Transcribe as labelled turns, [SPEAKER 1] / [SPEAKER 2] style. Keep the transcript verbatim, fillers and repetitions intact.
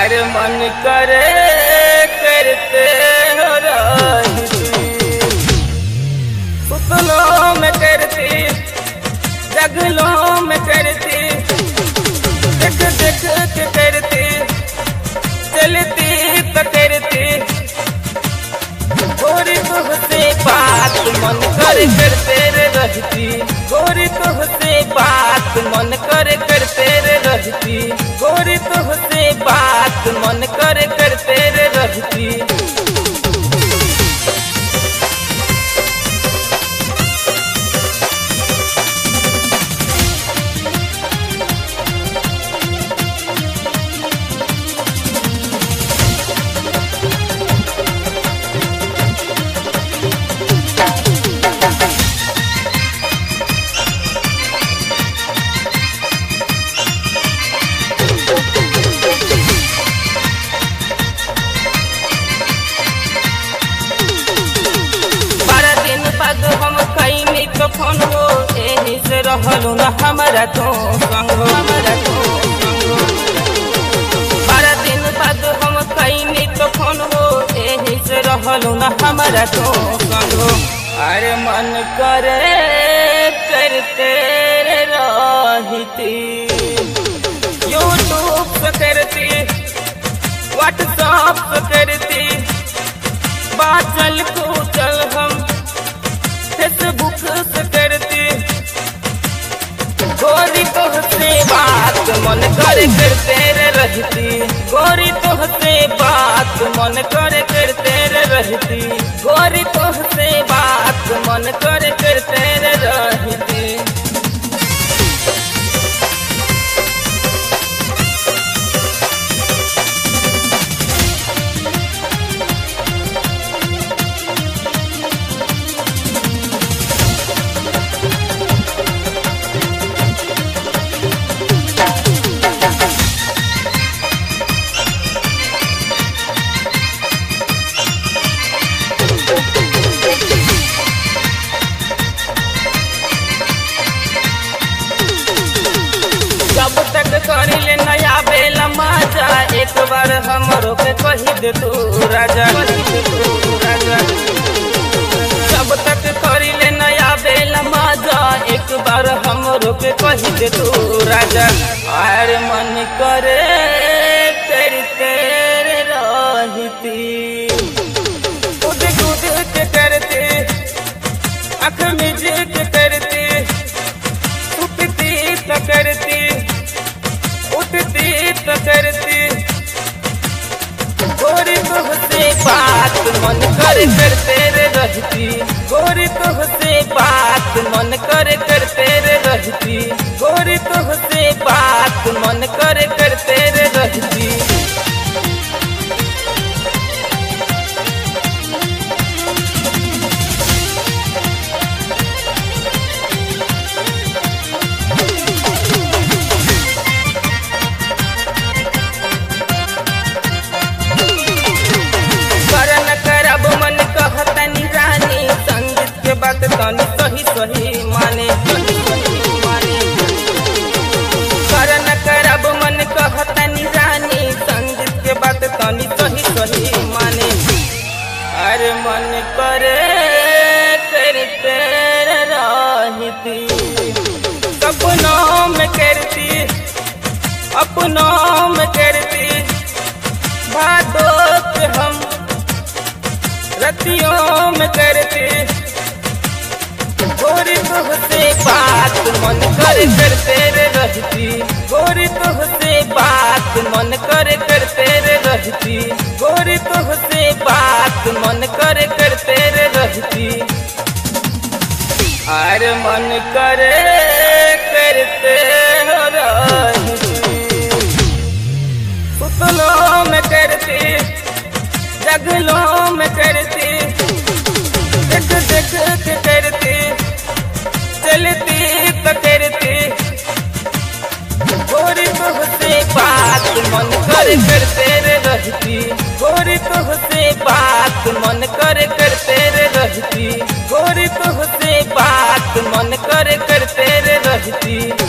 [SPEAKER 1] अरे मन करे करते हो रहती, सुतलों में करती, जगलों में करती, देख देख के करती, चलती तो करती, गोरी तुझसे बात मन करे करते रहती, गोरी तुझसे बात मन करे करते रहती, गोरी तुझसे बात मन करे करते रहती। फोन हो एही से रहलू न हमारा तो संग हो, हमारा तो संग हो। बारह दिन बाद हम कहीं तो फोन हो एही से रहलू न हमारा तो संग हो। अरे मन करे करते रहती, यूट्यूब से करती, व्हाट्सएप से करती, बाचल कुचल हम फेसबुक से करती, गोरी तुझसे बात मन करे करते रहती, गोरी तुझसे बात मन करे करते रहती, गोरी तुझसे बात मन करे करते रहती। करिले नया बेला माजा एक बार हमरो के कही दे तू राजा, कही दे तू राजा। जब तक करिले नया बेला माजा एक बार हमरो के कही दे तू राजा। अरे मन करे करते रहती, कूद कूद के करती, आँख मिज के करती, उठती तो करती, उठती तो करती, गोरी तुझसे बात मन करे करते रहती, गोरी तुझसे बात मन करे करते रहती, गोरी तुझसे बात मन करे करते रहती। बात तनी सही सही माने, माने कर न करब मन कहतनी रानी, संगीत के बात तनी सही सही माने। अरे मन करे करते रहती, सपनों में करती, अपनों में करती, भादों के हम रतियों में करती, गोरी तुझसे बात मन करे करते रहती, गोरी तुझसे बात मन करे करते रहती, गोरी तुझसे बात मन करे करते रहती। अरे मन करे करते रहती, सुतलों में करती, जगलों में करती, देख देख के करती, चलती तो करती, गोरी तुझसे बात मन करे करते रहती, गोरी तुझसे बात मन करे करते रहती, गोरी तुझसे बात मन करे करते रहती।